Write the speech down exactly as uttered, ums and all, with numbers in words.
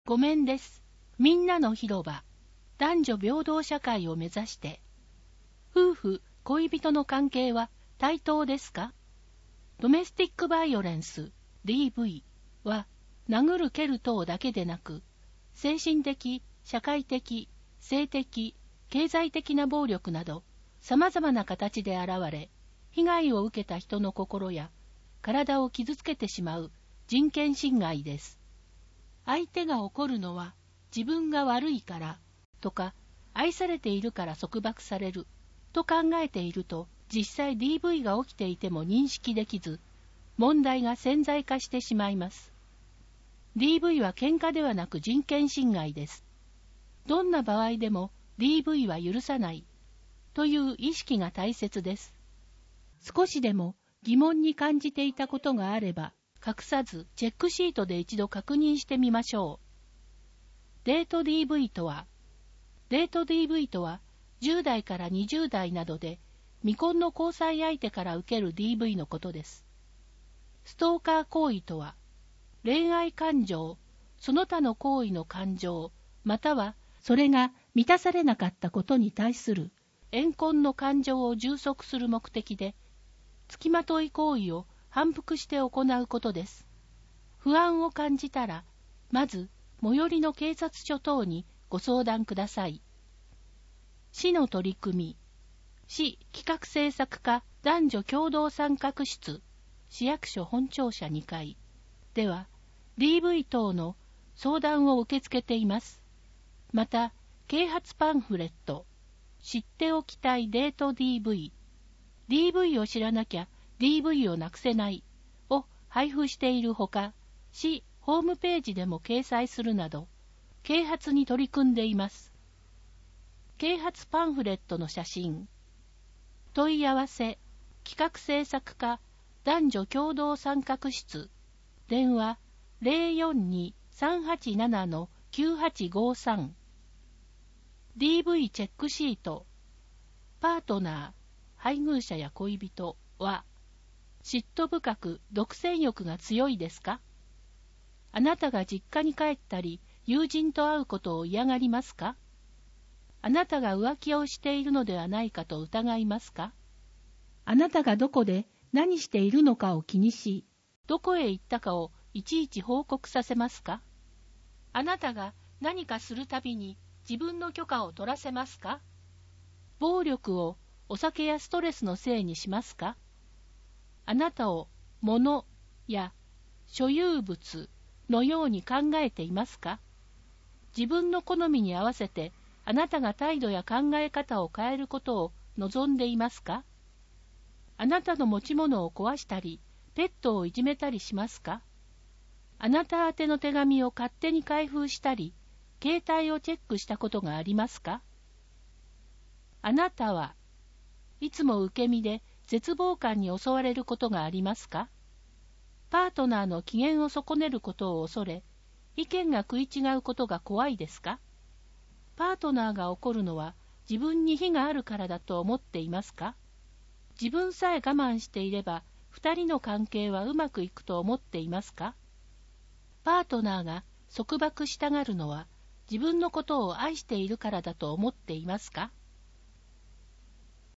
ごめんです。みんなの広場、男女平等社会を目指して。夫婦、恋人の関係は対等ですか？ドメスティックバイオレンス、ディーブイ は、殴る蹴る等だけでなく、精神的、社会的、性的、経済的な暴力など、様々な形で現れ、被害を受けた人の心や体を傷つけてしまう人権侵害です。相手が怒るのは自分が悪いからとか、愛されているから束縛されると考えていると、実際 ディーブイ が起きていても認識できず、問題が潜在化してしまいます。ディーブイ は喧嘩ではなく人権侵害です。どんな場合でも ディーブイ は許さないという意識が大切です。少しでも疑問に感じていたことがあれば、隠さずチェックシートで一度確認してみましょう。デート ディーブイ とは、デート ディーブイ とはじゅう代からにじゅう代などで未婚の交際相手から受ける ディーブイ のことです。ストーカー行為とは、恋愛感情、その他の行為の感情、またはそれが満たされなかったことに対する怨恨の感情を充足する目的で、付きまとい行為を反復して行うことです。不安を感じたら、まず最寄りの警察署等にご相談ください。市の取り組み、市企画政策課男女共同参画室、市役所本庁舎にかいでは、ディーブイ 等の相談を受け付けています。また、啓発パンフレット、知っておきたいデート ディーブイ、ディーブイ を知らなきゃ ディーブイ をなくせないを配布しているほか、市ホームページでも掲載するなど、啓発に取り組んでいます。啓発パンフレットの写真、問い合わせ、企画政策課男女共同参画室、電話 ゼロよんに さんはちなな きゅうはちごさん、ディーブイ チェックシート、パートナー、配偶者や恋人は、嫉妬深く独占欲が強いですか？あなたが実家に帰ったり、友人と会うことを嫌がりますか？あなたが浮気をしているのではないかと疑いますか？あなたがどこで何しているのかを気にし、どこへ行ったかをいちいち報告させますか？あなたが何かするたびに自分の許可を取らせますか？暴力をお酒やストレスのせいにしますか？あなたを物や所有物のように考えていますか？自分の好みに合わせてあなたが態度や考え方を変えることを望んでいますか？あなたの持ち物を壊したり、ペットをいじめたりしますか？あなた宛ての手紙を勝手に開封したり、携帯をチェックしたことがありますか？あなたはいつも受け身で絶望感に襲われることがありますか？パートナーの機嫌を損ねることを恐れ、意見が食い違うことが怖いですか？パートナーが怒るのは自分に非があるからだと思っていますか？自分さえ我慢していれば二人の関係はうまくいくと思っていますか？パートナーが束縛したがるのは自分のことを愛しているからだと思っていますか？